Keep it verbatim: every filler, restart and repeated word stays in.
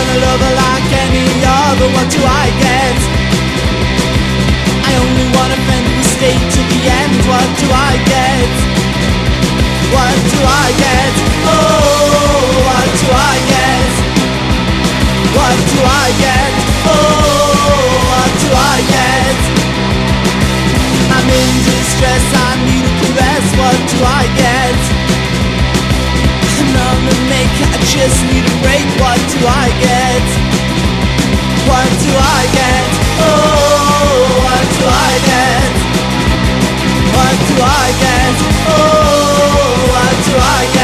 a lover like any other. What do I get? I only want a friend who will stay to the end. What do I get? What do I get? Oh, what do I get? What do I get? Oh, what do I get? I'm in distress, I need a caress. What do I get? None to make, I just need a break. What do I get? What do I get? Oh, what do I get? What do I get? Oh, what do I get?